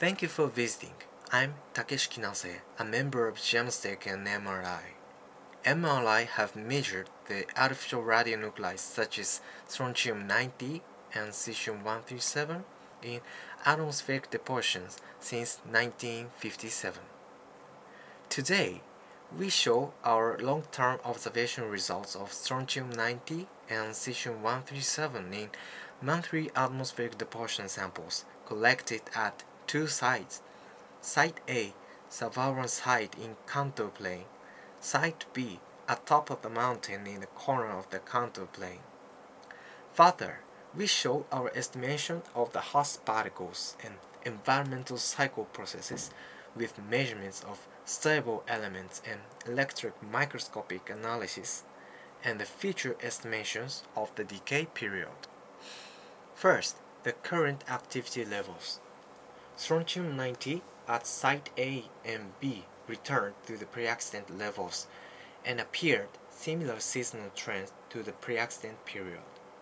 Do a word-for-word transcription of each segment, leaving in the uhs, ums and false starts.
Thank you for visiting. I'm Takeshi Kinase, a member of JAMSTEC and M R I. M R I have measured the artificial radionuclides such as strontium ninety and cesium one thirty-seven in atmospheric depositions since nineteen fifty-seven. Today, we show our long-term observation results of strontium ninety and cesium one thirty-seven in monthly atmospheric deposition samples collected at two sites. Site A, Savaran site in Kanto Plain. Site B, atop of the mountain in the corner of the Kanto Plain. Further, we show our estimation of the host particles and environmental cycle processes with measurements of stable elements and electron microscopic analysis, and the future estimations of the decay period. First, the current activity levels. Strontium ninety at Site A and B returned to the pre-accident levels and appeared similar seasonal trends to the pre-accident period.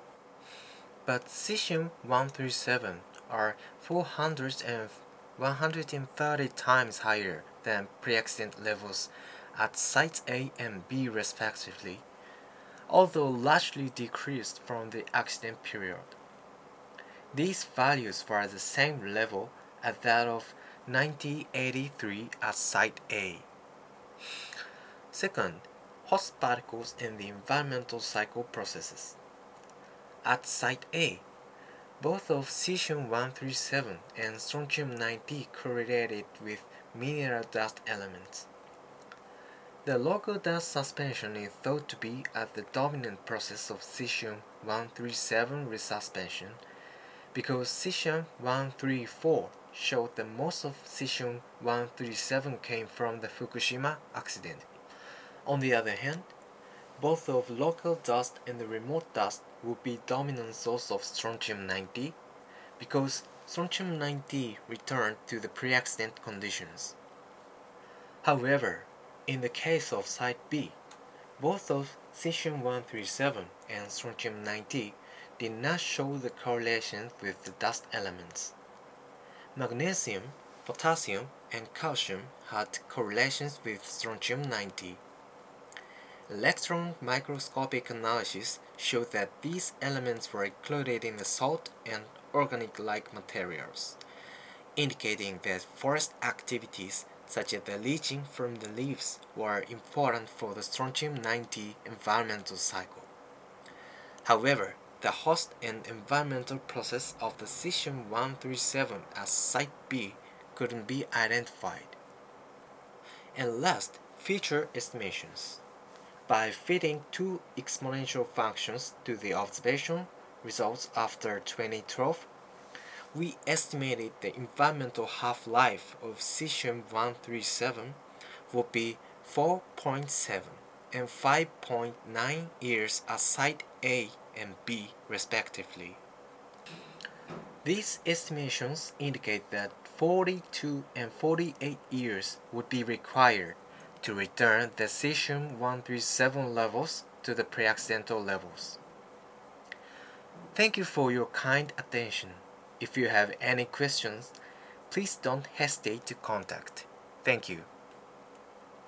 But cesium one thirty-seven are four hundred and one hundred thirty times higher than pre-accident levels at Sites A and B respectively, although largely decreased from the accident period. These values were at the same level as that of nineteen eighty-three at Site A. Second, host particles and the environmental cycle processes. At Site A, both of cesium one thirty-seven and strontium ninety correlated with mineral dust elements. The local dust suspension is thought to be at the dominant process of cesium one thirty-seven resuspension, because cesium one thirty-four showed that most of cesium one thirty-seven came from the Fukushima accident. On the other hand, both of local dust and the remote dust would be dominant source of strontium ninety, because strontium ninety returned to the pre-accident conditions. However, in the case of Site B, both of cesium one thirty-seven and strontium ninety did not show the correlation with the dust elements. Magnesium, potassium, and calcium had correlations with strontium ninety. Electron microscopic analysis showed that these elements were included in the salt and organic-like materials, indicating that forest activities such as the leaching from the leaves were important for the strontium ninety environmental cycle. However, the host and environmental process of the cesium one thirty-seven at Site B couldn't be identified. And last, future estimations. By fitting two exponential functions to the observation results after twenty twelve, we estimated the environmental half-life of cesium one thirty-seven would be four point seven and five point nine years at Site A and B respectively. These estimations indicate that forty-two and forty-eight years would be required to return the cesium one thirty-seven levels to the pre-accidental levels. Thank you for your kind attention. If you have any questions, please don't hesitate to contact. Thank you.